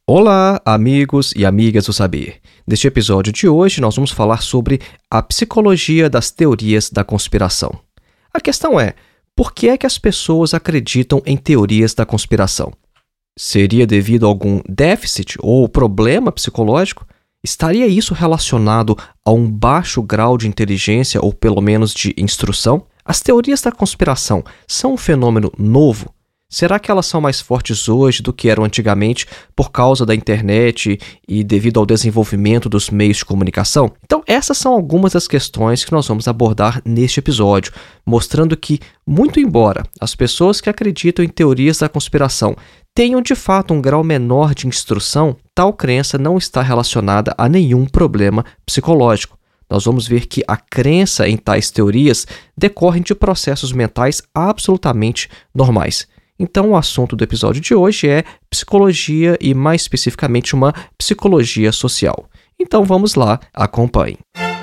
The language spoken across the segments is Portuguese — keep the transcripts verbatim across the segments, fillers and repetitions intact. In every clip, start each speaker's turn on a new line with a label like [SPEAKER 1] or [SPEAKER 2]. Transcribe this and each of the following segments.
[SPEAKER 1] Olá, amigos e amigas do saber. Neste episódio de hoje, nós vamos falar sobre a psicologia das teorias da conspiração. A questão é, por que é que as pessoas acreditam em teorias da conspiração? Seria devido a algum déficit ou problema psicológico? Estaria isso relacionado a um baixo grau de inteligência ou pelo menos de instrução? As teorias da conspiração são um fenômeno novo? Será que elas são mais fortes hoje do que eram antigamente por causa da internet e devido ao desenvolvimento dos meios de comunicação? Então, essas são algumas das questões que nós vamos abordar neste episódio, mostrando que, muito embora as pessoas que acreditam em teorias da conspiração tenham de fato um grau menor de instrução, tal crença não está relacionada a nenhum problema psicológico. Nós vamos ver que a crença em tais teorias decorre de processos mentais absolutamente normais. Então, o assunto do episódio de hoje é psicologia e, mais especificamente, uma psicologia social. Então, vamos lá, acompanhe.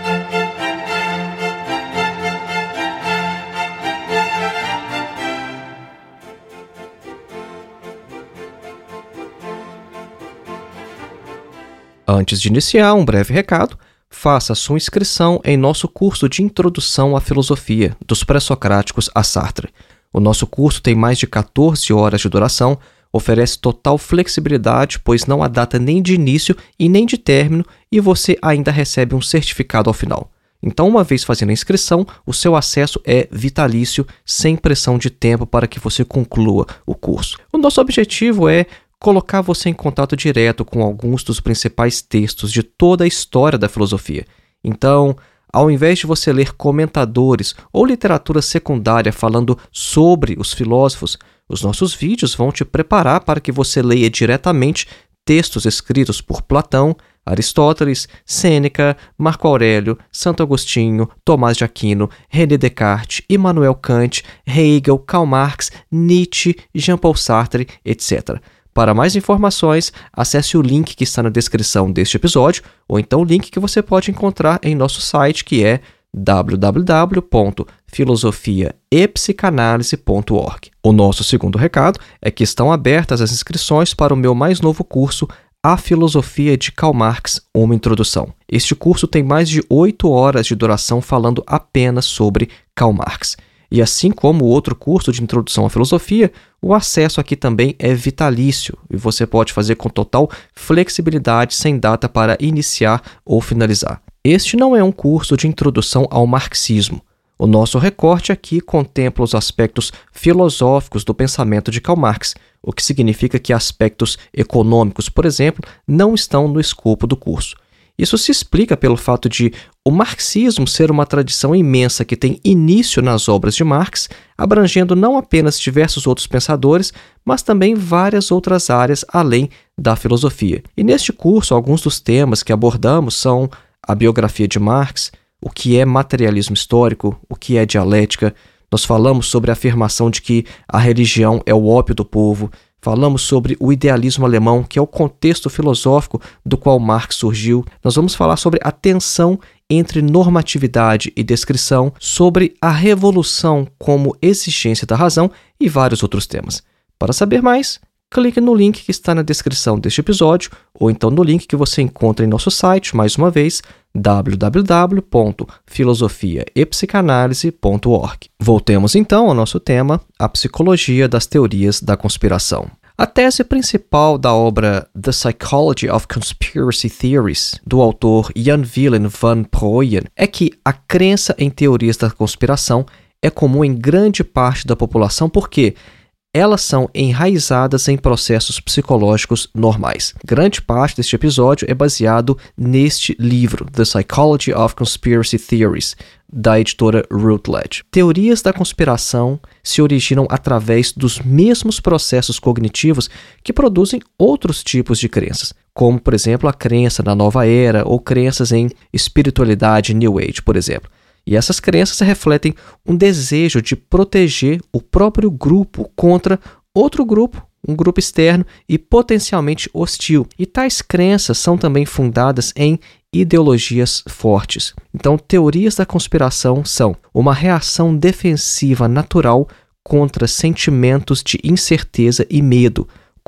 [SPEAKER 1] Antes de iniciar, um breve recado. Faça sua inscrição em nosso curso de Introdução à Filosofia, dos Pré-Socráticos a Sartre. O nosso curso tem mais de quatorze horas de duração, oferece total flexibilidade, pois não há data nem de início e nem de término, e você ainda recebe um certificado ao final. Então, uma vez fazendo a inscrição, o seu acesso é vitalício, sem pressão de tempo para que você conclua o curso. O nosso objetivo é colocar você em contato direto com alguns dos principais textos de toda a história da filosofia. Então, ao invés de você ler comentadores ou literatura secundária falando sobre os filósofos, os nossos vídeos vão te preparar para que você leia diretamente textos escritos por Platão, Aristóteles, Sêneca, Marco Aurélio, Santo Agostinho, Tomás de Aquino, René Descartes, Immanuel Kant, Hegel, Karl Marx, Nietzsche, Jean-Paul Sartre, etcétera. Para mais informações, acesse o link que está na descrição deste episódio, ou então o link que você pode encontrar em nosso site, que é w w w ponto filosofia e psicanálise ponto org. O nosso segundo recado é que estão abertas as inscrições para o meu mais novo curso, A Filosofia de Karl Marx, uma introdução. Este curso tem mais de oito horas de duração falando apenas sobre Karl Marx. E assim como o outro curso de Introdução à Filosofia, o acesso aqui também é vitalício e você pode fazer com total flexibilidade, sem data para iniciar ou finalizar. Este não é um curso de introdução ao marxismo. O nosso recorte aqui contempla os aspectos filosóficos do pensamento de Karl Marx, o que significa que aspectos econômicos, por exemplo, não estão no escopo do curso. Isso se explica pelo fato de o marxismo ser uma tradição imensa que tem início nas obras de Marx, abrangendo não apenas diversos outros pensadores, mas também várias outras áreas além da filosofia. E neste curso, alguns dos temas que abordamos são a biografia de Marx, o que é materialismo histórico, o que é dialética. Nós falamos sobre a afirmação de que a religião é o ópio do povo. Falamos sobre o idealismo alemão, que é o contexto filosófico do qual Marx surgiu. Nós vamos falar sobre a tensão entre normatividade e descrição, sobre a revolução como exigência da razão e vários outros temas. Para saber mais, clique no link que está na descrição deste episódio ou então no link que você encontra em nosso site, mais uma vez, w w w ponto filosofia e psicanálise ponto org. Voltemos então ao nosso tema, a psicologia das teorias da conspiração. A tese principal da obra The Psychology of Conspiracy Theories, do autor Jan Willem van Prooijen, é que a crença em teorias da conspiração é comum em grande parte da população porque elas são enraizadas em processos psicológicos normais. Grande parte deste episódio é baseado neste livro, The Psychology of Conspiracy Theories, da editora Routledge. Teorias da conspiração se originam através dos mesmos processos cognitivos que produzem outros tipos de crenças, como, por exemplo, a crença na nova era ou crenças em espiritualidade New Age, por exemplo. E essas crenças refletem um desejo de proteger o próprio grupo contra outro grupo, um grupo externo e potencialmente hostil. E tais crenças são também fundadas em ideologias fortes. Então, teorias da conspiração são uma reação defensiva natural contra sentimentos de incerteza e medo,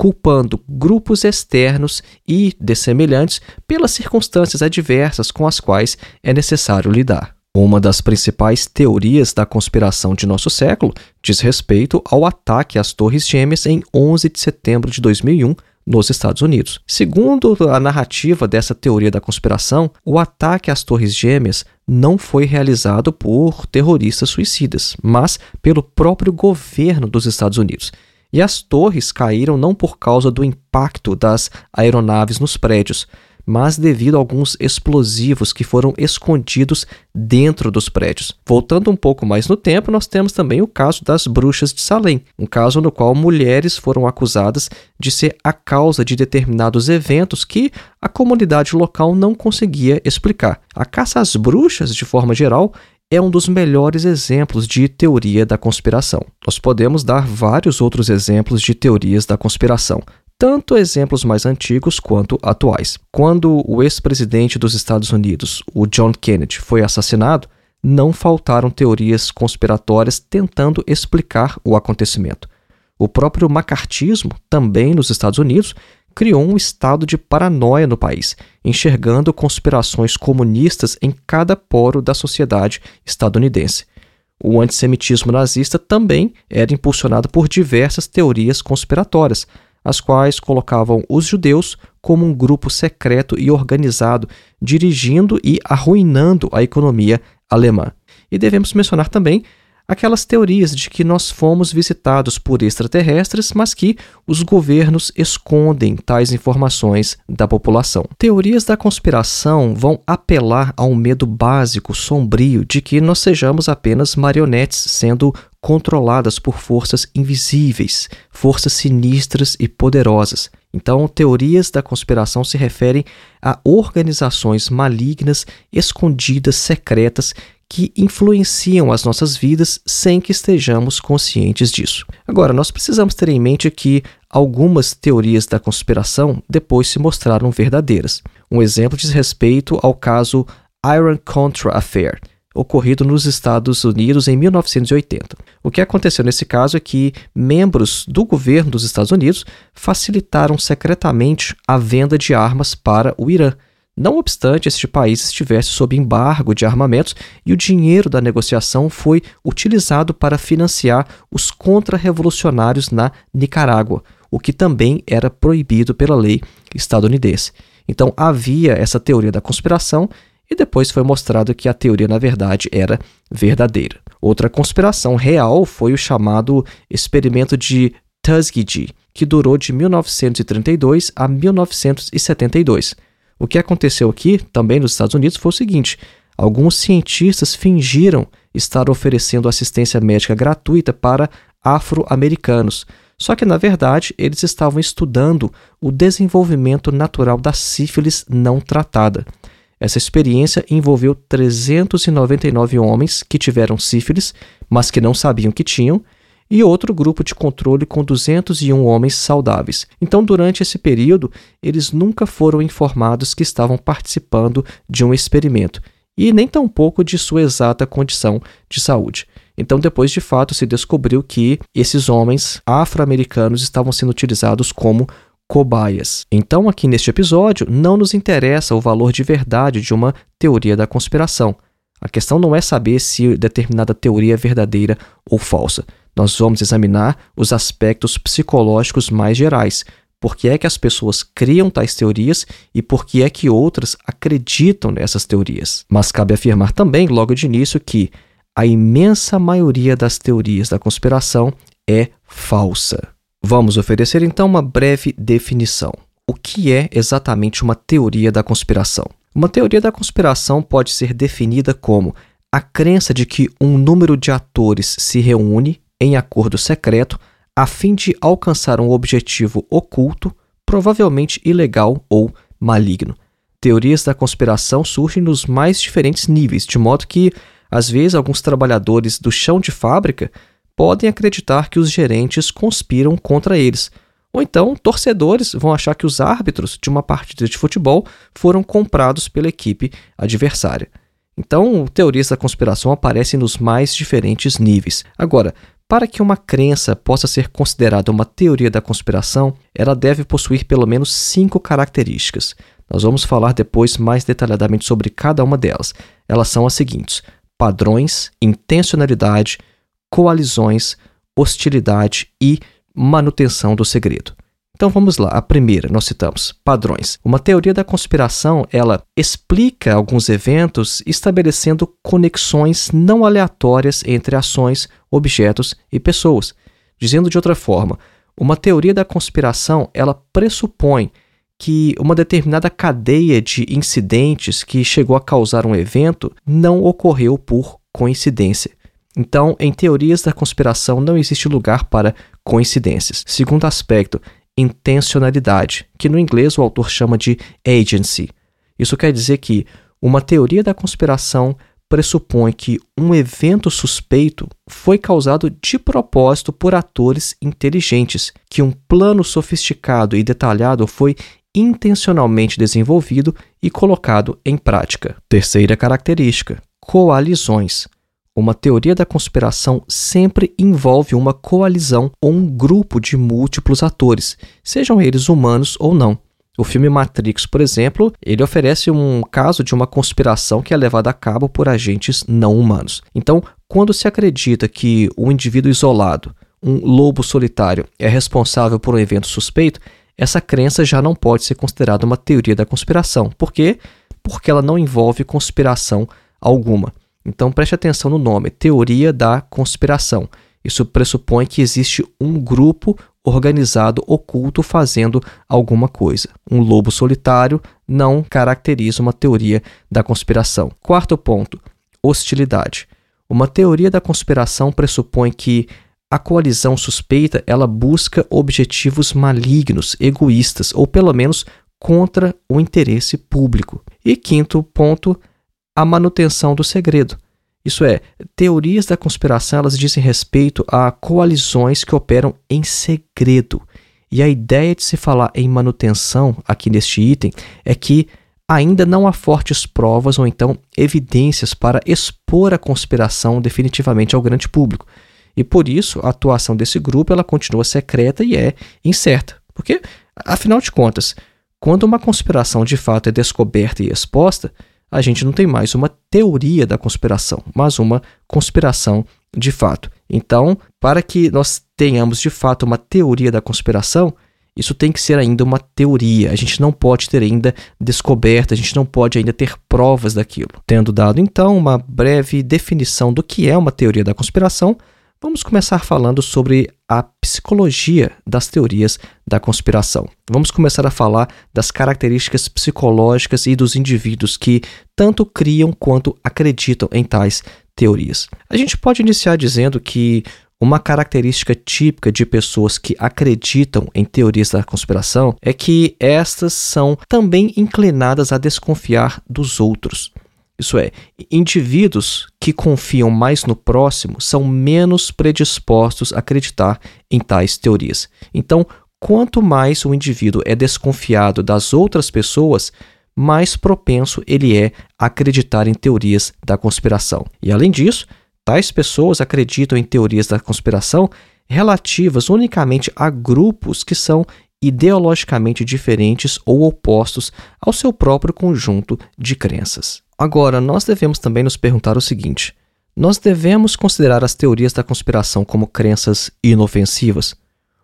[SPEAKER 1] culpando grupos externos e dessemelhantes pelas circunstâncias adversas com as quais é necessário lidar. Uma das principais teorias da conspiração de nosso século diz respeito ao ataque às Torres Gêmeas em onze de setembro de dois mil e um, nos Estados Unidos. Segundo a narrativa dessa teoria da conspiração, o ataque às Torres Gêmeas não foi realizado por terroristas suicidas, mas pelo próprio governo dos Estados Unidos. E as torres caíram não por causa do impacto das aeronaves nos prédios, mas devido a alguns explosivos que foram escondidos dentro dos prédios. Voltando um pouco mais no tempo, nós temos também o caso das bruxas de Salem, um caso no qual mulheres foram acusadas de ser a causa de determinados eventos que a comunidade local não conseguia explicar. A caça às bruxas, de forma geral, é um dos melhores exemplos de teoria da conspiração. Nós podemos dar vários outros exemplos de teorias da conspiração, tanto exemplos mais antigos quanto atuais. Quando o ex-presidente dos Estados Unidos, o John Kennedy, foi assassinado, não faltaram teorias conspiratórias tentando explicar o acontecimento. O próprio macartismo, também nos Estados Unidos, criou um estado de paranoia no país, enxergando conspirações comunistas em cada poro da sociedade estadunidense. O antissemitismo nazista também era impulsionado por diversas teorias conspiratórias, as quais colocavam os judeus como um grupo secreto e organizado, dirigindo e arruinando a economia alemã. E devemos mencionar também aquelas teorias de que nós fomos visitados por extraterrestres, mas que os governos escondem tais informações da população. Teorias da conspiração vão apelar a um medo básico, sombrio, de que nós sejamos apenas marionetes sendo controladas por forças invisíveis, forças sinistras e poderosas. Então, teorias da conspiração se referem a organizações malignas, escondidas, secretas, que influenciam as nossas vidas sem que estejamos conscientes disso. Agora, nós precisamos ter em mente que algumas teorias da conspiração depois se mostraram verdadeiras. Um exemplo diz respeito ao caso Iran-Contra Affair, ocorrido nos Estados Unidos em mil novecentos e oitenta. O que aconteceu nesse caso é que membros do governo dos Estados Unidos facilitaram secretamente a venda de armas para o Irã. Não obstante este país estivesse sob embargo de armamentos e o dinheiro da negociação foi utilizado para financiar os contra-revolucionários na Nicarágua, o que também era proibido pela lei estadunidense. Então havia essa teoria da conspiração e depois foi mostrado que a teoria, na verdade, era verdadeira. Outra conspiração real foi o chamado experimento de Tuskegee, que durou de mil novecentos e trinta e dois a mil novecentos e setenta e dois. O que aconteceu aqui, também nos Estados Unidos, foi o seguinte: alguns cientistas fingiram estar oferecendo assistência médica gratuita para afro-americanos, só que, na verdade, eles estavam estudando o desenvolvimento natural da sífilis não tratada. Essa experiência envolveu trezentos e noventa e nove homens que tiveram sífilis, mas que não sabiam que tinham, e outro grupo de controle com duzentos e um homens saudáveis. Então, durante esse período, eles nunca foram informados que estavam participando de um experimento, e nem tampouco de sua exata condição de saúde. Então, depois de fato, se descobriu que esses homens afro-americanos estavam sendo utilizados como cobaias. Então, aqui neste episódio, não nos interessa o valor de verdade de uma teoria da conspiração. A questão não é saber se determinada teoria é verdadeira ou falsa. Nós vamos examinar os aspectos psicológicos mais gerais. Por que é que as pessoas criam tais teorias e por que é que outras acreditam nessas teorias? Mas cabe afirmar também, logo de início, que a imensa maioria das teorias da conspiração é falsa. Vamos oferecer então uma breve definição. O que é exatamente uma teoria da conspiração? Uma teoria da conspiração pode ser definida como a crença de que um número de atores se reúne em acordo secreto a fim de alcançar um objetivo oculto, provavelmente ilegal ou maligno. Teorias da conspiração surgem nos mais diferentes níveis, de modo que, às vezes, alguns trabalhadores do chão de fábrica podem acreditar que os gerentes conspiram contra eles. Ou então, torcedores vão achar que os árbitros de uma partida de futebol foram comprados pela equipe adversária. Então, teorias da conspiração aparecem nos mais diferentes níveis. Agora, Para que uma crença possa ser considerada uma teoria da conspiração, ela deve possuir pelo menos cinco características. Nós vamos falar depois mais detalhadamente sobre cada uma delas. Elas são as seguintes: padrões, intencionalidade, coalizões, hostilidade e manutenção do segredo. Então vamos lá. A primeira, nós citamos padrões. Uma teoria da conspiração, ela explica alguns eventos estabelecendo conexões não aleatórias entre ações, objetos e pessoas. Dizendo de outra forma, uma teoria da conspiração, ela pressupõe que uma determinada cadeia de incidentes que chegou a causar um evento não ocorreu por coincidência. Então, em teorias da conspiração não existe lugar para coincidências. Segundo aspecto, intencionalidade, que no inglês o autor chama de agency. Isso quer dizer que uma teoria da conspiração pressupõe que um evento suspeito foi causado de propósito por atores inteligentes, que um plano sofisticado e detalhado foi intencionalmente desenvolvido e colocado em prática. Terceira característica, coalizões. Uma teoria da conspiração sempre envolve uma coalizão ou um grupo de múltiplos atores, sejam eles humanos ou não. O filme Matrix, por exemplo, ele oferece um caso de uma conspiração que é levada a cabo por agentes não humanos. Então, quando se acredita que um indivíduo isolado, um lobo solitário, é responsável por um evento suspeito, essa crença já não pode ser considerada uma teoria da conspiração. Por quê? Porque ela não envolve conspiração alguma. Então preste atenção no nome, teoria da conspiração. Isso pressupõe que existe um grupo organizado oculto fazendo alguma coisa. Um lobo solitário não caracteriza uma teoria da conspiração. Quarto ponto, hostilidade. Uma teoria da conspiração pressupõe que a coalizão suspeita ela busca objetivos malignos, egoístas ou pelo menos contra o interesse público. E quinto ponto, a manutenção do segredo. Isso é, teorias da conspiração elas dizem respeito a coalizões que operam em segredo. E a ideia de se falar em manutenção aqui neste item é que ainda não há fortes provas ou então evidências para expor a conspiração definitivamente ao grande público. E por isso a atuação desse grupo ela continua secreta e é incerta. Porque, afinal de contas, quando uma conspiração de fato é descoberta e exposta, a gente não tem mais uma teoria da conspiração, mas uma conspiração de fato. Então, para que nós tenhamos de fato uma teoria da conspiração, isso tem que ser ainda uma teoria. A gente não pode ter ainda descoberta, a gente não pode ainda ter provas daquilo. Tendo dado então uma breve definição do que é uma teoria da conspiração, vamos começar falando sobre a psicologia das teorias da conspiração. Vamos começar a falar das características psicológicas e dos indivíduos que tanto criam quanto acreditam em tais teorias. A gente pode iniciar dizendo que uma característica típica de pessoas que acreditam em teorias da conspiração é que estas são também inclinadas a desconfiar dos outros. Isso é, indivíduos que confiam mais no próximo são menos predispostos a acreditar em tais teorias. Então, quanto mais o indivíduo é desconfiado das outras pessoas, mais propenso ele é a acreditar em teorias da conspiração. E além disso, tais pessoas acreditam em teorias da conspiração relativas unicamente a grupos que são ideologicamente diferentes ou opostos ao seu próprio conjunto de crenças. Agora, nós devemos também nos perguntar o seguinte: nós devemos considerar as teorias da conspiração como crenças inofensivas?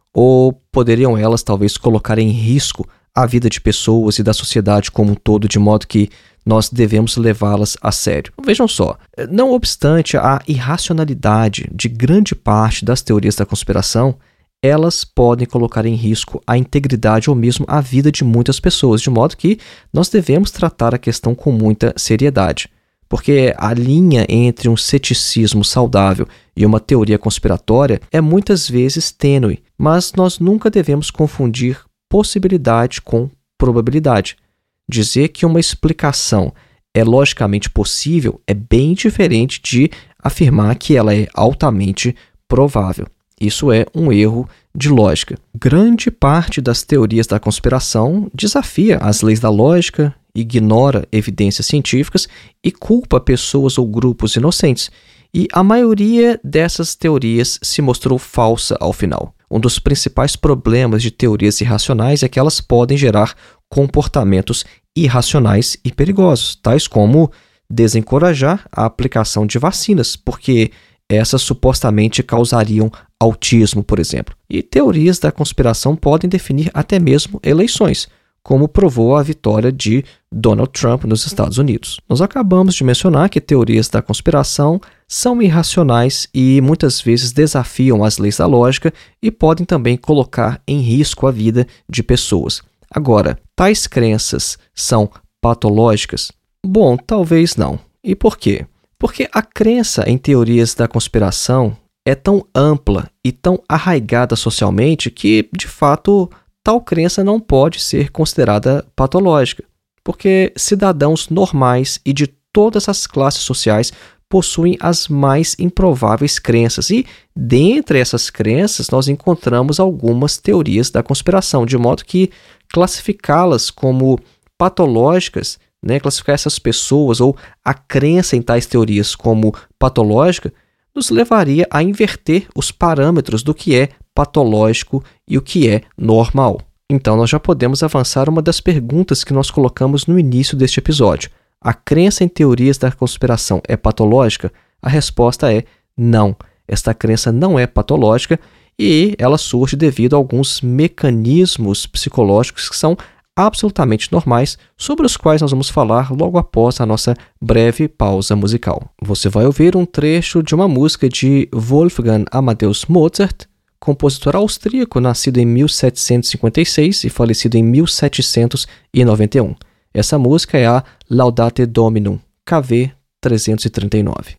[SPEAKER 1] Ou poderiam elas talvez colocar em risco a vida de pessoas e da sociedade como um todo, de modo que nós devemos levá-las a sério? Vejam só, não obstante a irracionalidade de grande parte das teorias da conspiração, elas podem colocar em risco a integridade ou mesmo a vida de muitas pessoas, de modo que nós devemos tratar a questão com muita seriedade. Porque a linha entre um ceticismo saudável e uma teoria conspiratória é muitas vezes tênue, mas nós nunca devemos confundir possibilidade com probabilidade. Dizer que uma explicação é logicamente possível é bem diferente de afirmar que ela é altamente provável. Isso é um erro de lógica. Grande parte das teorias da conspiração desafia as leis da lógica, ignora evidências científicas e culpa pessoas ou grupos inocentes. e a maioria dessas teorias se mostrou falsa ao final. Um dos principais problemas de teorias irracionais é que elas podem gerar comportamentos irracionais e perigosos, tais como desencorajar a aplicação de vacinas, porque essas supostamente causariam autismo, por exemplo. E teorias da conspiração podem definir até mesmo eleições, como provou a vitória de Donald Trump nos Estados Unidos. Nós acabamos de mencionar que teorias da conspiração são irracionais e muitas vezes desafiam as leis da lógica e podem também colocar em risco a vida de pessoas. Agora, tais crenças são patológicas? Bom, talvez não. E por quê? Porque a crença em teorias da conspiração é tão ampla e tão arraigada socialmente que, de fato, tal crença não pode ser considerada patológica, porque cidadãos normais e de todas as classes sociais possuem as mais improváveis crenças e, dentre essas crenças, nós encontramos algumas teorias da conspiração, de modo que classificá-las como patológicas, né, classificar essas pessoas ou a crença em tais teorias como patológica, nos levaria a inverter os parâmetros do que é patológico e o que é normal. Então, nós já podemos avançar uma das perguntas que nós colocamos no início deste episódio. A crença em teorias da conspiração é patológica? A resposta é não. Esta crença não é patológica e ela surge devido a alguns mecanismos psicológicos que são absolutamente normais, sobre os quais nós vamos falar logo após a nossa breve pausa musical. Você vai ouvir um trecho de uma música de Wolfgang Amadeus Mozart, compositor austríaco nascido em mil setecentos e cinquenta e seis e falecido em mil setecentos e noventa e um. Essa música é a Laudate Dominum, K V trezentos e trinta e nove.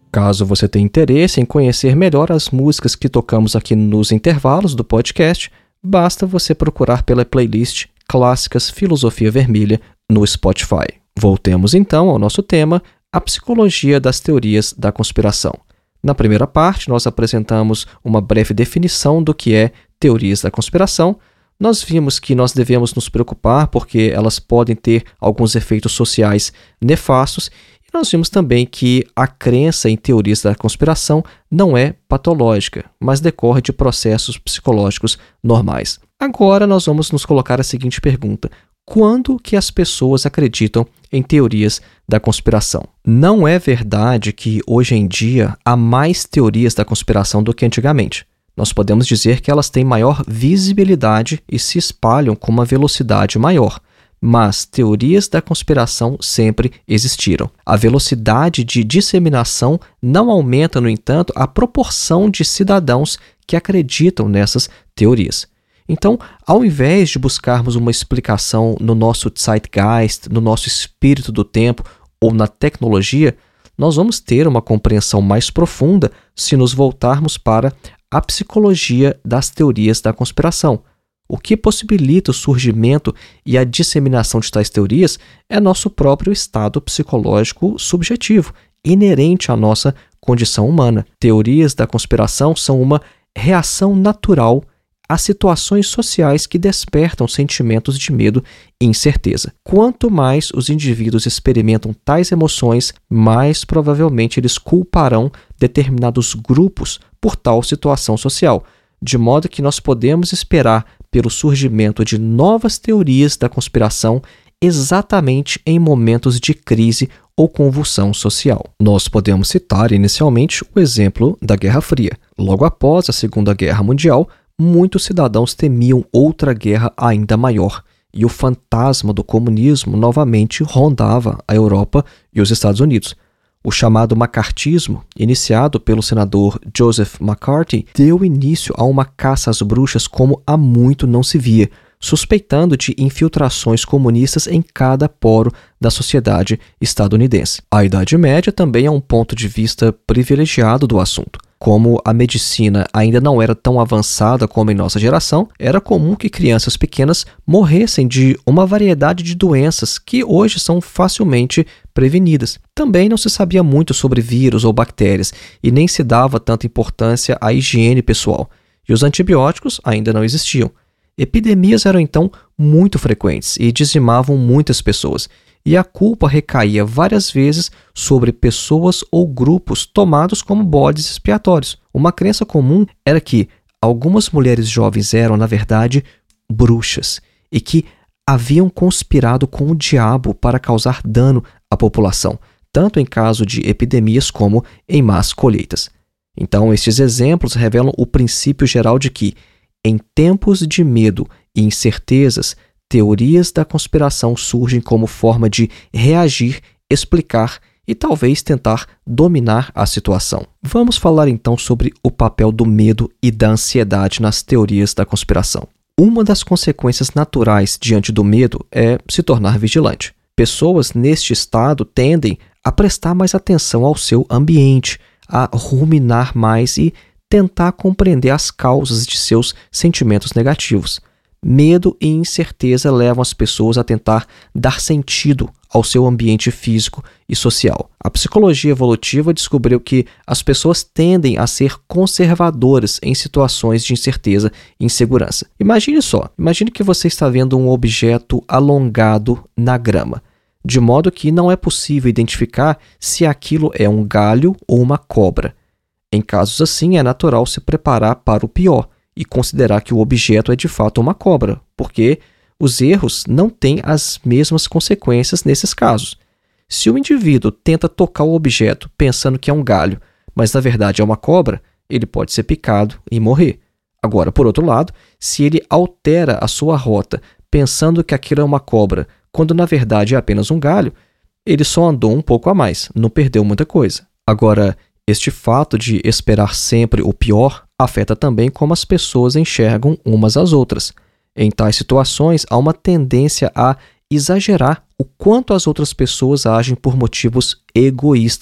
[SPEAKER 1] Caso você tenha interesse em conhecer melhor as músicas que tocamos aqui nos intervalos do podcast, basta você procurar pela playlist Clássicas Filosofia Vermelha no Spotify. Voltemos então ao nosso tema, a psicologia das teorias da conspiração. Na primeira parte, nós apresentamos uma breve definição do que é teorias da conspiração. Nós vimos que nós devemos nos preocupar porque elas podem ter alguns efeitos sociais nefastos. E nós vimos também que a crença em teorias da conspiração não é patológica, mas decorre de processos psicológicos normais. Agora nós vamos nos colocar a seguinte pergunta: quando que as pessoas acreditam em teorias da conspiração? Não é verdade que hoje em dia há mais teorias da conspiração do que antigamente. Nós podemos dizer que elas têm maior visibilidade e se espalham com uma velocidade maior. Mas teorias da conspiração sempre existiram. A velocidade de disseminação não aumenta, no entanto, a proporção de cidadãos que acreditam nessas teorias. Então, ao invés de buscarmos uma explicação no nosso zeitgeist, no nosso espírito do tempo ou na tecnologia, nós vamos ter uma compreensão mais profunda se nos voltarmos para a psicologia das teorias da conspiração. O que possibilita o surgimento e a disseminação de tais teorias é nosso próprio estado psicológico subjetivo, inerente à nossa condição humana. Teorias da conspiração são uma reação natural a situações sociais que despertam sentimentos de medo e incerteza. Quanto mais os indivíduos experimentam tais emoções, mais provavelmente eles culparão determinados grupos por tal situação social, de modo que nós podemos esperar pelo surgimento de novas teorias da conspiração exatamente em momentos de crise ou convulsão social. Nós podemos citar inicialmente o exemplo da Guerra Fria. Logo após a Segunda Guerra Mundial, muitos cidadãos temiam outra guerra ainda maior, e o fantasma do comunismo novamente rondava a Europa e os Estados Unidos. O chamado macartismo, iniciado pelo senador Joseph McCarthy, deu início a uma caça às bruxas como há muito não se via, suspeitando de infiltrações comunistas em cada poro da sociedade estadunidense. A Idade Média também é um ponto de vista privilegiado do assunto. Como a medicina ainda não era tão avançada como em nossa geração, era comum que crianças pequenas morressem de uma variedade de doenças que hoje são facilmente prevenidas. Também não se sabia muito sobre vírus ou bactérias e nem se dava tanta importância à higiene pessoal. E os antibióticos ainda não existiam. Epidemias eram então muito frequentes e dizimavam muitas pessoas. E a culpa recaía várias vezes sobre pessoas ou grupos tomados como bodes expiatórios. Uma crença comum era que algumas mulheres jovens eram, na verdade, bruxas e que haviam conspirado com o diabo para causar dano à população, tanto em caso de epidemias como em más colheitas. Então, estes exemplos revelam o princípio geral de que, em tempos de medo e incertezas, teorias da conspiração surgem como forma de reagir, explicar e talvez tentar dominar a situação. Vamos falar então sobre o papel do medo e da ansiedade nas teorias da conspiração. Uma das consequências naturais diante do medo é se tornar vigilante. Pessoas neste estado tendem a prestar mais atenção ao seu ambiente, a ruminar mais e tentar compreender as causas de seus sentimentos negativos. Medo e incerteza levam as pessoas a tentar dar sentido ao seu ambiente físico e social. A psicologia evolutiva descobriu que as pessoas tendem a ser conservadoras em situações de incerteza e insegurança. Imagine só, imagine que você está vendo um objeto alongado na grama, de modo que não é possível identificar se aquilo é um galho ou uma cobra. Em casos assim, é natural se preparar para o pior e considerar que o objeto é de fato uma cobra, porque os erros não têm as mesmas consequências nesses casos. Se o indivíduo tenta tocar o objeto pensando que é um galho, mas na verdade é uma cobra, ele pode ser picado e morrer. Agora, por outro lado, se ele altera a sua rota pensando que aquilo é uma cobra, quando na verdade é apenas um galho, ele só andou um pouco a mais, não perdeu muita coisa. Agora, este fato de esperar sempre o pior afeta também como as pessoas enxergam umas às outras. Em tais situações, há uma tendência a exagerar o quanto as outras pessoas agem por motivos egoístas,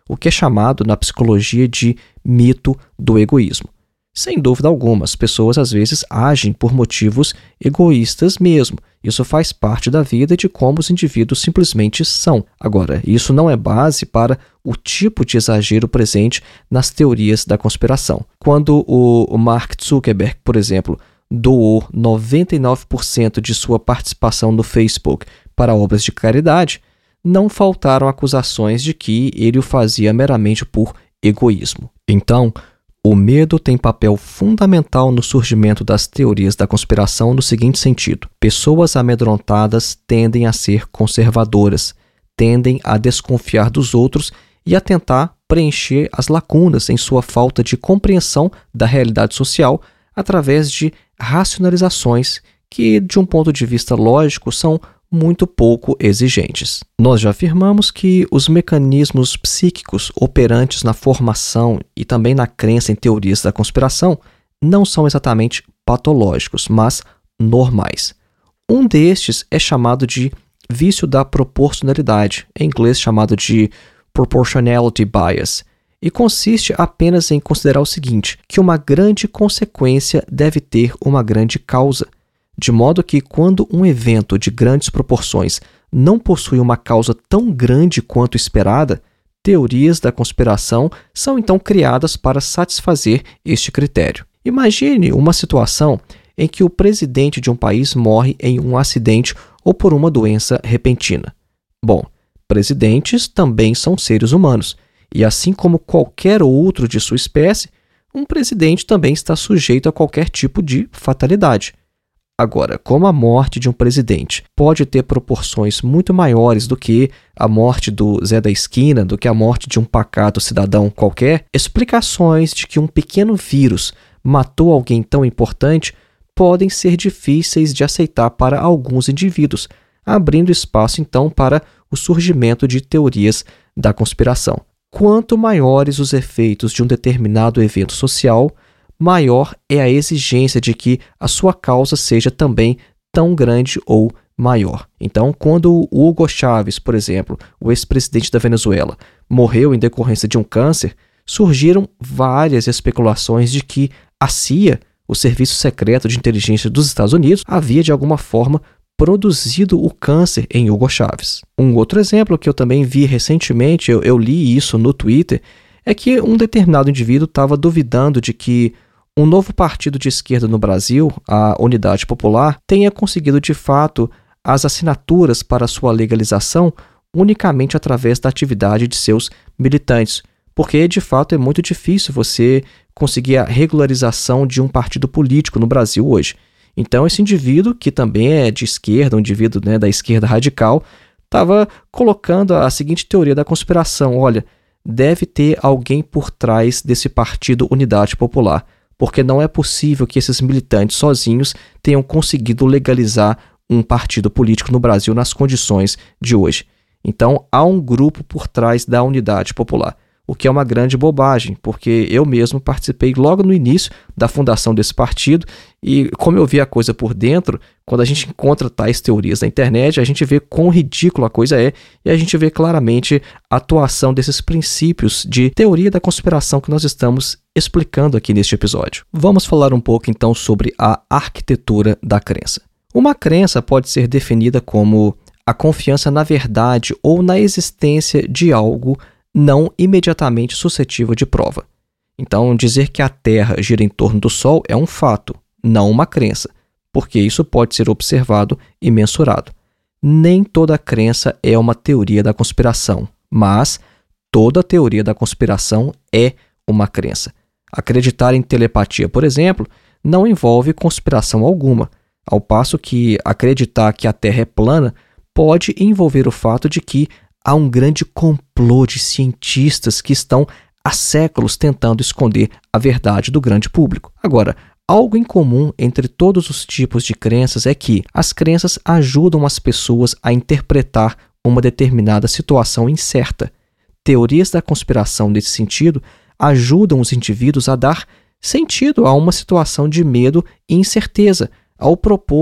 [SPEAKER 1] o que é chamado na psicologia de mito do egoísmo. Sem dúvida alguma, as pessoas às vezes agem por motivos egoístas mesmo. Isso faz parte da vida e de como os indivíduos simplesmente são. Agora, isso não é base para o tipo de exagero presente nas teorias da conspiração. Quando o Mark Zuckerberg, por exemplo, doou noventa e nove por cento de sua participação no Facebook para obras de caridade, não faltaram acusações de que ele o fazia meramente por egoísmo. Então, o medo tem papel fundamental no surgimento das teorias da conspiração no seguinte sentido: pessoas amedrontadas tendem a ser conservadoras, tendem a desconfiar dos outros e a tentar preencher as lacunas em sua falta de compreensão da realidade social através de racionalizações que, de um ponto de vista lógico, são muito pouco exigentes. Nós já afirmamos que os mecanismos psíquicos operantes na formação e também na crença em teorias da conspiração não são exatamente patológicos, mas normais. Um destes é chamado de vício da proporcionalidade, em inglês chamado de proportionality bias, e consiste apenas em considerar o seguinte, que uma grande consequência deve ter uma grande causa. De modo que, quando um evento de grandes proporções não possui uma causa tão grande quanto esperada, teorias da conspiração são então criadas para satisfazer este critério. Imagine uma situação em que o presidente de um país morre em um acidente ou por uma doença repentina. Bom, presidentes também são seres humanos, e assim como qualquer outro de sua espécie, um presidente também está sujeito a qualquer tipo de fatalidade. Agora, como a morte de um presidente pode ter proporções muito maiores do que a morte do Zé da Esquina, do que a morte de um pacato cidadão qualquer, explicações de que um pequeno vírus matou alguém tão importante podem ser difíceis de aceitar para alguns indivíduos, abrindo espaço então para o surgimento de teorias da conspiração. Quanto maiores os efeitos de um determinado evento social, maior é a exigência de que a sua causa seja também tão grande ou maior. Então, quando o Hugo Chávez, por exemplo, o ex-presidente da Venezuela, morreu em decorrência de um câncer, surgiram várias especulações de que a C I A, o Serviço Secreto de Inteligência dos Estados Unidos, havia de alguma forma produzido o câncer em Hugo Chávez. Um outro exemplo que eu também vi recentemente, eu, eu li isso no Twitter, é que um determinado indivíduo estava duvidando de que um novo partido de esquerda no Brasil, a Unidade Popular, tenha conseguido de fato as assinaturas para sua legalização unicamente através da atividade de seus militantes, porque de fato é muito difícil você conseguir a regularização de um partido político no Brasil hoje. Então esse indivíduo, que também é de esquerda, um indivíduo, né, da esquerda radical, estava colocando a seguinte teoria da conspiração: olha, deve ter alguém por trás desse partido Unidade Popular, porque não é possível que esses militantes sozinhos tenham conseguido legalizar um partido político no Brasil nas condições de hoje. Então, há um grupo por trás da Unidade Popular, o que é uma grande bobagem, porque eu mesmo participei logo no início da fundação desse partido e, como eu vi a coisa por dentro, quando a gente encontra tais teorias na internet, a gente vê quão ridícula a coisa é e a gente vê claramente a atuação desses princípios de teoria da conspiração que nós estamos explicando aqui neste episódio. Vamos falar um pouco então sobre a arquitetura da crença. Uma crença pode ser definida como a confiança na verdade ou na existência de algo não imediatamente suscetível de prova. Então, dizer que a Terra gira em torno do Sol é um fato, não uma crença, porque isso pode ser observado e mensurado. Nem toda crença é uma teoria da conspiração, mas toda teoria da conspiração é uma crença. Acreditar em telepatia, por exemplo, não envolve conspiração alguma, ao passo que acreditar que a Terra é plana pode envolver o fato de que há um grande complô de cientistas que estão há séculos tentando esconder a verdade do grande público. Agora, algo em comum entre todos os tipos de crenças é que as crenças ajudam as pessoas a interpretar uma determinada situação incerta. Teorias da conspiração nesse sentido ajudam os indivíduos a dar sentido a uma situação de medo e incerteza, ao propor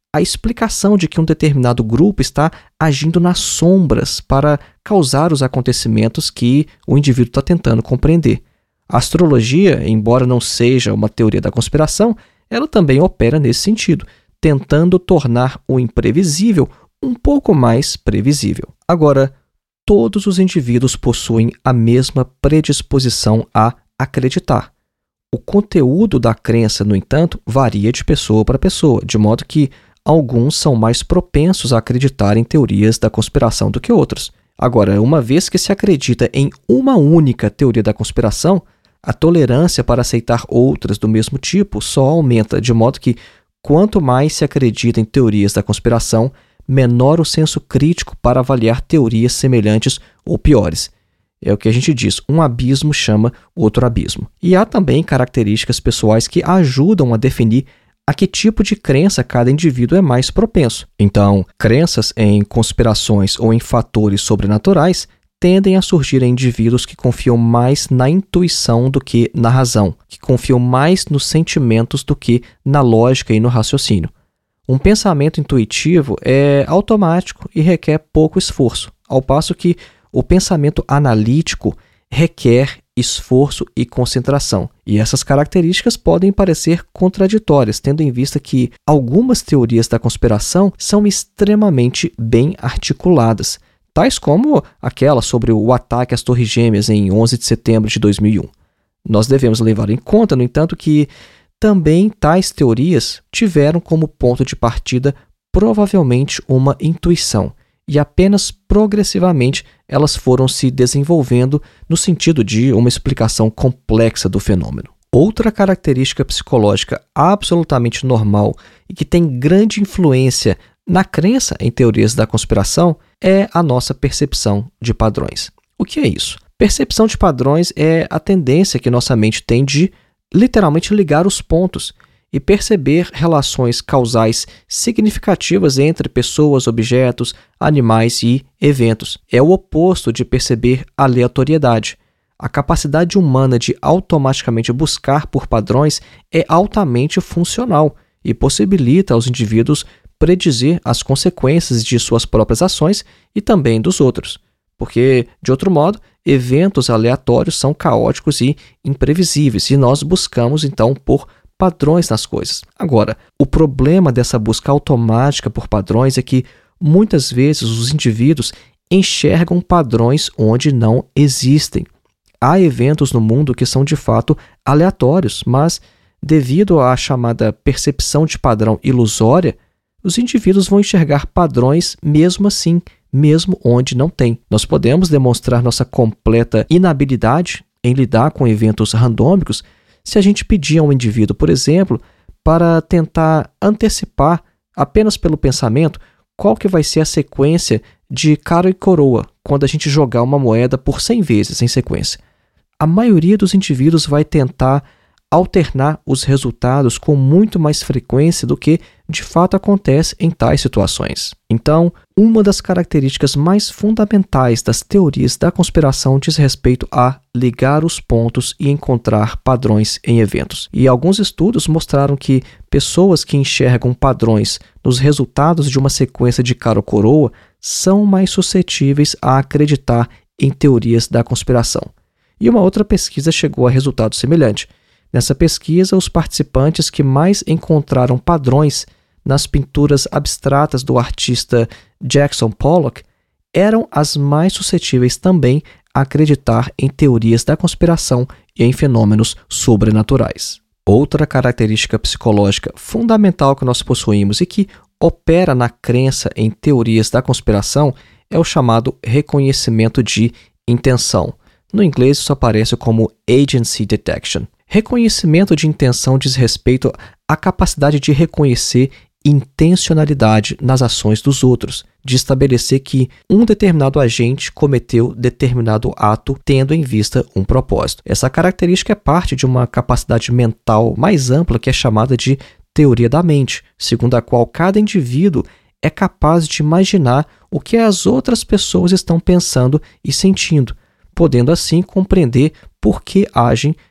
[SPEAKER 1] a explicação de que um determinado grupo está agindo nas sombras para causar os acontecimentos que o indivíduo está tentando compreender. A astrologia, embora não seja uma teoria da conspiração, ela também opera nesse sentido, tentando tornar o imprevisível um pouco mais previsível. Agora, todos os indivíduos possuem a mesma predisposição a acreditar. O conteúdo da crença, no entanto, varia de pessoa para pessoa, de modo que alguns são mais propensos a acreditar em teorias da conspiração do que outros. Agora, uma vez que se acredita em uma única teoria da conspiração, a tolerância para aceitar outras do mesmo tipo só aumenta, de modo que, quanto mais se acredita em teorias da conspiração, menor o senso crítico para avaliar teorias semelhantes ou piores. É o que a gente diz, um abismo chama outro abismo. E há também características pessoais que ajudam a definir a que tipo de crença cada indivíduo é mais propenso. Então, crenças em conspirações ou em fatores sobrenaturais tendem a surgir em indivíduos que confiam mais na intuição do que na razão, que confiam mais nos sentimentos do que na lógica e no raciocínio. Um pensamento intuitivo é automático e requer pouco esforço, ao passo que o pensamento analítico requer esforço e concentração. E essas características podem parecer contraditórias, tendo em vista que algumas teorias da conspiração são extremamente bem articuladas, tais como aquela sobre o ataque às Torres Gêmeas em onze de setembro de dois mil e um. Nós devemos levar em conta, no entanto, que também tais teorias tiveram como ponto de partida provavelmente uma intuição, e apenas progressivamente elas foram se desenvolvendo no sentido de uma explicação complexa do fenômeno. Outra característica psicológica absolutamente normal e que tem grande influência na crença em teorias da conspiração é a nossa percepção de padrões. O que é isso? Percepção de padrões é a tendência que nossa mente tem de literalmente ligar os pontos e perceber relações causais significativas entre pessoas, objetos, animais e eventos. É o oposto de perceber aleatoriedade. A capacidade humana de automaticamente buscar por padrões é altamente funcional e possibilita aos indivíduos predizer as consequências de suas próprias ações e também dos outros. Porque, de outro modo, eventos aleatórios são caóticos e imprevisíveis e nós buscamos, então, por padrões nas coisas. Agora, o problema dessa busca automática por padrões é que, muitas vezes, os indivíduos enxergam padrões onde não existem. Há eventos no mundo que são, de fato, aleatórios, mas, devido à chamada percepção de padrão ilusória, os indivíduos vão enxergar padrões mesmo assim, mesmo onde não tem. Nós podemos demonstrar nossa completa inabilidade em lidar com eventos randômicos se a gente pedir a um indivíduo, por exemplo, para tentar antecipar, apenas pelo pensamento, qual que vai ser a sequência de cara e coroa quando a gente jogar uma moeda por cem vezes em sequência. A maioria dos indivíduos vai tentar alternar os resultados com muito mais frequência do que de fato acontece em tais situações. Então, uma das características mais fundamentais das teorias da conspiração diz respeito a ligar os pontos e encontrar padrões em eventos. E alguns estudos mostraram que pessoas que enxergam padrões nos resultados de uma sequência de cara ou coroa são mais suscetíveis a acreditar em teorias da conspiração. E uma outra pesquisa chegou a resultado semelhante. Nessa pesquisa, os participantes que mais encontraram padrões nas pinturas abstratas do artista Jackson Pollock eram as mais suscetíveis também a acreditar em teorias da conspiração e em fenômenos sobrenaturais. Outra característica psicológica fundamental que nós possuímos e que opera na crença em teorias da conspiração é o chamado reconhecimento de intenção. No inglês, isso aparece como agency detection. Reconhecimento de intenção diz respeito à capacidade de reconhecer intencionalidade nas ações dos outros, de estabelecer que um determinado agente cometeu determinado ato tendo em vista um propósito. Essa característica é parte de uma capacidade mental mais ampla que é chamada de teoria da mente, segundo a qual cada indivíduo é capaz de imaginar o que as outras pessoas estão pensando e sentindo, podendo assim compreender por que agem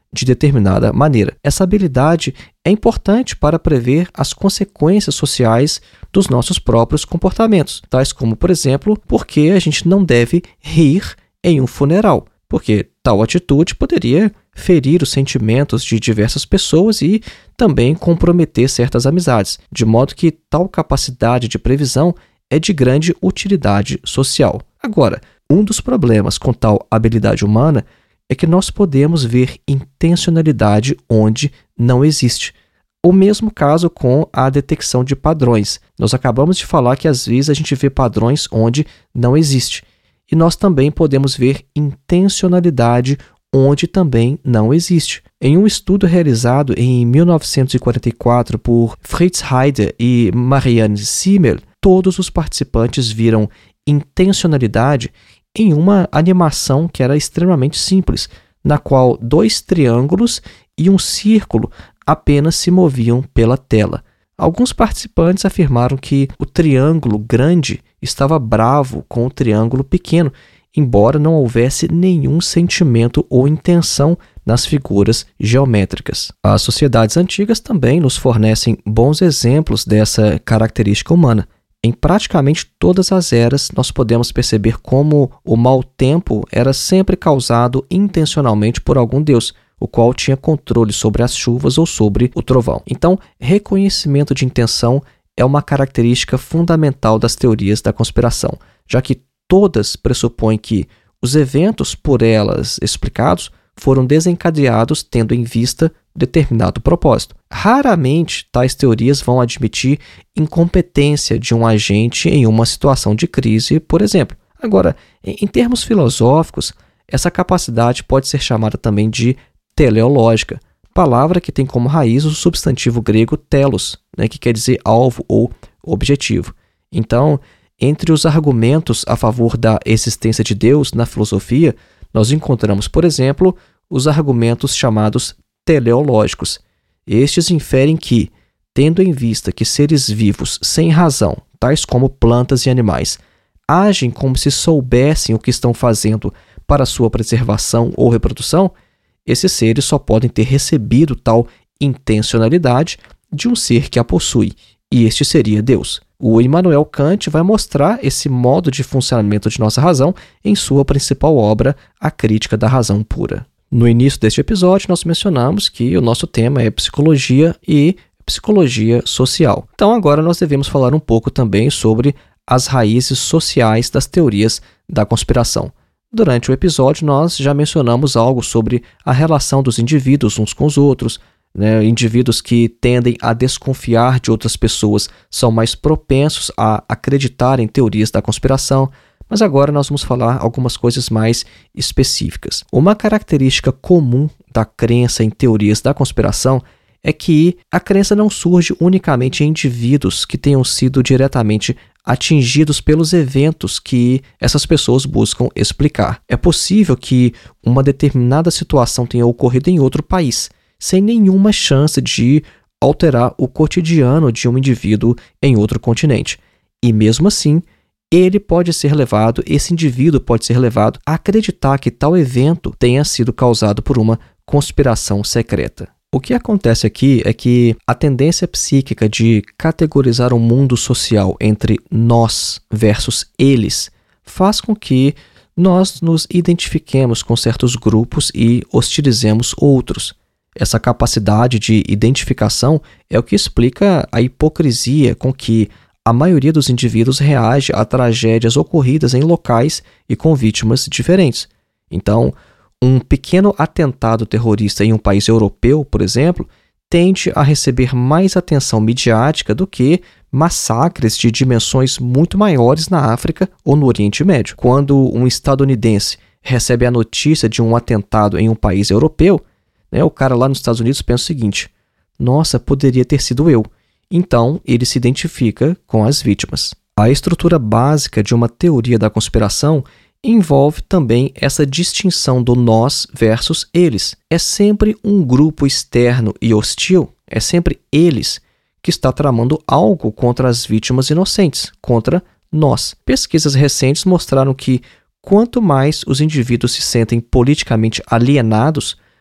[SPEAKER 1] de determinada maneira. Essa habilidade é importante para prever as consequências sociais dos nossos próprios comportamentos, tais como, por exemplo, porque a gente não deve rir em um funeral, porque tal atitude poderia ferir os sentimentos de diversas pessoas e também comprometer certas amizades, de modo que tal capacidade de previsão é de grande utilidade social. Agora, um dos problemas com tal habilidade humana é que nós podemos ver intencionalidade onde não existe. O mesmo caso com a detecção de padrões. Nós acabamos de falar que às vezes a gente vê padrões onde não existe. E nós também podemos ver intencionalidade onde também não existe. Em um estudo realizado em mil novecentos e quarenta e quatro por Fritz Heider e Marianne Simmel, todos os participantes viram intencionalidade em uma animação que era extremamente simples, na qual dois triângulos e um círculo apenas se moviam pela tela. Alguns participantes afirmaram que o triângulo grande estava bravo com o triângulo pequeno, embora não houvesse nenhum sentimento ou intenção nas figuras geométricas. As sociedades antigas também nos fornecem bons exemplos dessa característica humana. Em praticamente todas as eras, nós podemos perceber como o mau tempo era sempre causado intencionalmente por algum deus, o qual tinha controle sobre as chuvas ou sobre o trovão. Então, reconhecimento de intenção é uma característica fundamental das teorias da conspiração, já que todas pressupõem que os eventos por elas explicados foram desencadeados tendo em vista determinado propósito. Raramente tais teorias vão admitir incompetência de um agente em uma situação de crise, por exemplo. Agora, em termos filosóficos, essa capacidade pode ser chamada também de teleológica, palavra que tem como raiz o substantivo grego telos, né, que quer dizer alvo ou objetivo. Então, entre os argumentos a favor da existência de Deus na filosofia, nós encontramos, por exemplo, os argumentos chamados teleológicos. Estes inferem que, tendo em vista que seres vivos sem razão, tais como plantas e animais, agem como se soubessem o que estão fazendo para sua preservação ou reprodução, esses seres só podem ter recebido tal intencionalidade de um ser que a possui, e este seria Deus. O Immanuel Kant vai mostrar esse modo de funcionamento de nossa razão em sua principal obra, A Crítica da Razão Pura. No início deste episódio, nós mencionamos que o nosso tema é psicologia e psicologia social. Então, agora nós devemos falar um pouco também sobre as raízes sociais das teorias da conspiração. Durante o episódio, nós já mencionamos algo sobre a relação dos indivíduos uns com os outros, né? Indivíduos que tendem a desconfiar de outras pessoas são mais propensos a acreditar em teorias da conspiração, mas agora nós vamos falar algumas coisas mais específicas. Uma característica comum da crença em teorias da conspiração é que a crença não surge unicamente em indivíduos que tenham sido diretamente atingidos pelos eventos que essas pessoas buscam explicar. É possível que uma determinada situação tenha ocorrido em outro país, sem nenhuma chance de alterar o cotidiano de um indivíduo em outro continente. E mesmo assim, ele pode ser levado, esse indivíduo pode ser levado a acreditar que tal evento tenha sido causado por uma conspiração secreta. O que acontece aqui é que a tendência psíquica de categorizar o mundo social entre nós versus eles faz com que nós nos identifiquemos com certos grupos e hostilizemos outros. Essa capacidade de identificação é o que explica a hipocrisia com que a maioria dos indivíduos reage a tragédias ocorridas em locais e com vítimas diferentes. Então, um pequeno atentado terrorista em um país europeu, por exemplo, tende a receber mais atenção midiática do que massacres de dimensões muito maiores na África ou no Oriente Médio. Quando um estadunidense recebe a notícia de um atentado em um país europeu, né, o cara lá nos Estados Unidos pensa o seguinte: nossa, poderia ter sido eu. Então, ele se identifica com as vítimas. A estrutura básica de uma teoria da conspiração envolve também essa distinção do nós versus eles. É sempre um grupo externo e hostil, é sempre eles que está tramando algo contra as vítimas inocentes, contra nós. Pesquisas recentes mostraram que quanto mais os indivíduos se sentem politicamente alienados,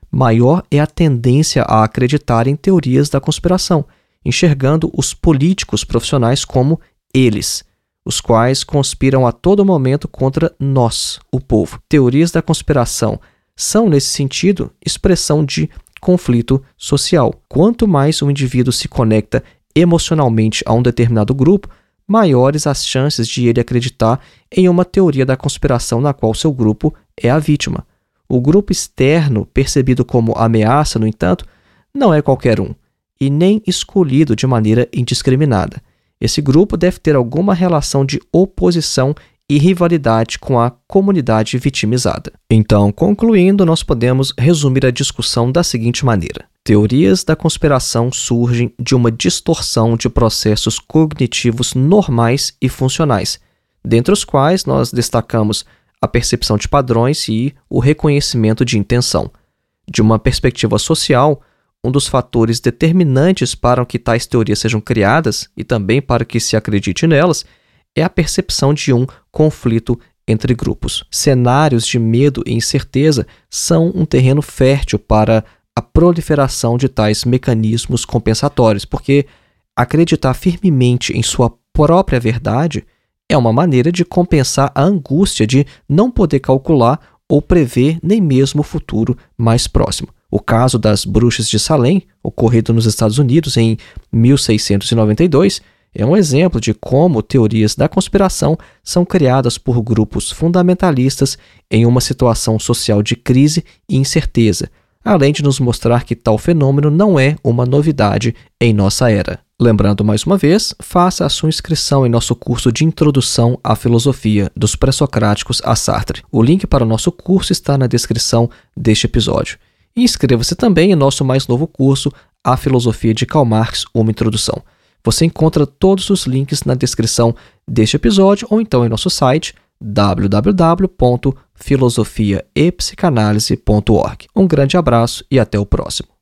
[SPEAKER 1] maior é a tendência a acreditar em teorias da conspiração, enxergando os políticos profissionais como eles, os quais conspiram a todo momento contra nós, o povo. Teorias da conspiração são, nesse sentido, expressão de conflito social. Quanto mais o indivíduo se conecta emocionalmente a um determinado grupo, maiores as chances de ele acreditar em uma teoria da conspiração na qual seu grupo é a vítima. O grupo externo, percebido como ameaça, no entanto, não é qualquer um, e nem escolhido de maneira indiscriminada. Esse grupo deve ter alguma relação de oposição e rivalidade com a comunidade vitimizada. Então, concluindo, nós podemos resumir a discussão da seguinte maneira. Teorias da conspiração surgem de uma distorção de processos cognitivos normais e funcionais, dentre os quais nós destacamos a percepção de padrões e o reconhecimento de intenção. De uma perspectiva social, um dos fatores determinantes para que tais teorias sejam criadas e também para que se acredite nelas é a percepção de um conflito entre grupos. Cenários de medo e incerteza são um terreno fértil para a proliferação de tais mecanismos compensatórios, porque acreditar firmemente em sua própria verdade é uma maneira de compensar a angústia de não poder calcular ou prever nem mesmo o futuro mais próximo. O caso das bruxas de Salem, ocorrido nos Estados Unidos em mil seiscentos e noventa e dois, é um exemplo de como teorias da conspiração são criadas por grupos fundamentalistas em uma situação social de crise e incerteza, além de nos mostrar que tal fenômeno não é uma novidade em nossa era. Lembrando mais uma vez, faça a sua inscrição em nosso curso de Introdução à Filosofia, dos Pré-Socráticos a Sartre. O link para o nosso curso está na descrição deste episódio. E inscreva-se também em nosso mais novo curso, A Filosofia de Karl Marx, uma Introdução. Você encontra todos os links na descrição deste episódio ou então em nosso site w w w ponto filosofia e psicanálise ponto org. Um grande abraço e até o próximo.